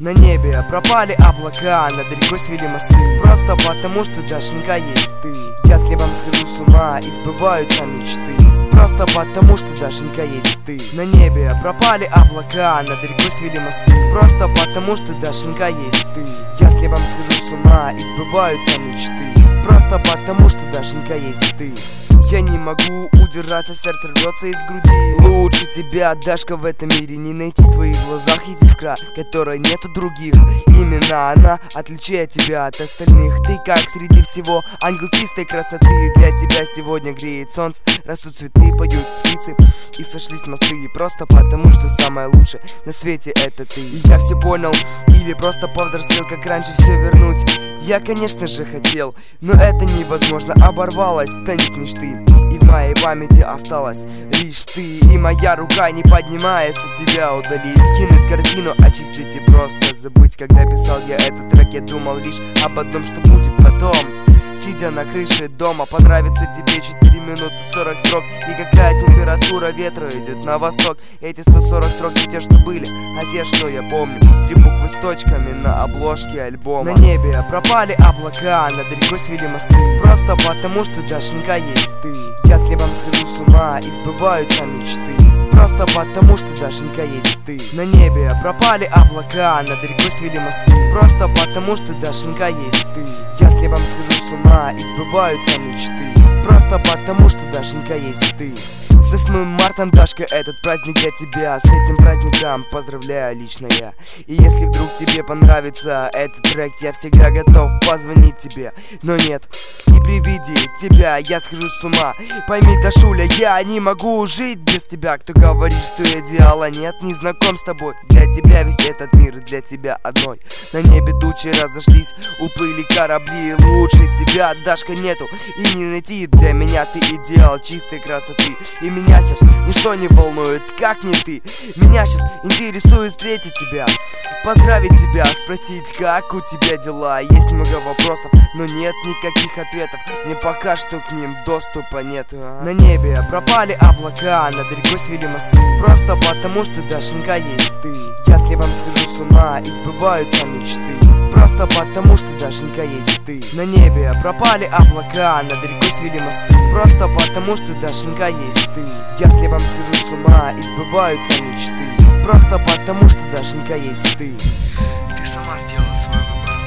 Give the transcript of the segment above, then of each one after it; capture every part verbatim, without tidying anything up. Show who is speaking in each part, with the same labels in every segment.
Speaker 1: На небе пропали облака, над рекой свели мосты. Просто потому, что, Дашенька, есть ты. Я с небом схожу с ума, и сбываются мечты. Просто потому, что, Дашенька, есть ты. На небе пропали облака, над рекой свели мосты. Просто потому, что, Дашенька, есть ты. Я с небом схожу с ума, и сбываются мечты. Просто потому, что, Дашенька, есть ты. Я не могу удержаться, сердце рвется из груди. Лучше тебя, Дашка, в этом мире не найти. В твоих глазах есть искра, которой нету других. Именно она отличает тебя от остальных. Ты как среди всего ангел чистой красоты. Для тебя сегодня греет солнце, растут цветы, поют птицы, и сошлись мосты. Просто потому, что самое лучшее на свете это ты. И я все понял, или просто повзрослел, как раньше все вернуть. Я, конечно же, хотел, но это невозможно. Оборвалась тонить мечты, и в моей памяти осталась лишь ты. И моя рука не поднимается тебя удалить, скинуть корзину, очистить и просто забыть. Когда писал я этот трек, я думал лишь об одном, что будет потом. Сидя на крыше дома, понравится тебе четыре минуты сорок строк. И какая температура ветра идет на восток. Эти сто сорок строк не те, что были, а те, что я помню. Три буквы с точками на обложке альбома. На небе пропали облака, над рекой свели мосты. Просто потому, что, Дашенька, есть ты. Я с небом схожу с ума, и сбываются мечты. Просто потому, что, Дашенька, есть ты. На небе пропали облака, над рекой свели мосты. Просто потому, что, Дашенька, есть ты. Я с небом схожу с ума, и сбываются мечты. Просто потому, что, Дашенька, есть ты. С восьмым марта, Дашка, этот праздник для тебя. С этим праздником поздравляю лично я. И если вдруг тебе понравится этот трек, я всегда готов позвонить тебе. Но нет, и при виде тебя я схожу с ума. Пойми, Дашуля, я не могу жить без тебя. Кто говорит, что идеала нет, не знаком с тобой. Для тебя весь этот мир, для тебя одной. На небе тучи разошлись, уплыли корабли. Лучше тебя, Дашка, нету и не найти. Для меня ты идеал чистой красоты. И меня сейчас ничто не волнует, как не ты. Меня сейчас интересует встретить тебя, поздравить тебя, спросить, как у тебя дела. Есть много вопросов, но нет никаких ответов. Мне пока что к ним доступа нет. На небе пропали облака, над рекой свели мосты. Просто потому, что, Дашенька, есть ты. Я с небом схожу с ума, и сбываются мечты. Просто потому, что, Дашенька, есть ты. На небе пропали облака, над рекой свели мосты. Просто потому, что, Дашенька, есть ты. Я с небом схожу с ума, и сбываются мечты. Просто потому, что, Дашенька, есть ты. Ты сама сделала свой выбор,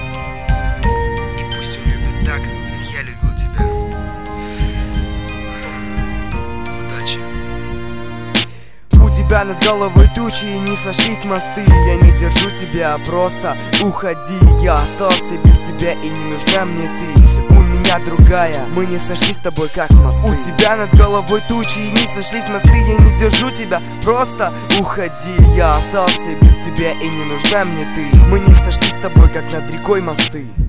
Speaker 1: и пусть он любит так, как я любил тебя. Удачи. У тебя над головой тучи, и не сошлись мосты. Я не держу тебя, просто уходи. Я остался без тебя, и не нужна мне ты. У меня другая, мы не сошлись с тобой, как мосты. У тебя над головой тучи, и не сошлись мосты. Я не держу тебя, просто уходи. Я остался без тебя, и не нужна мне ты. Мы не сошлись с тобой, как над рекой мосты.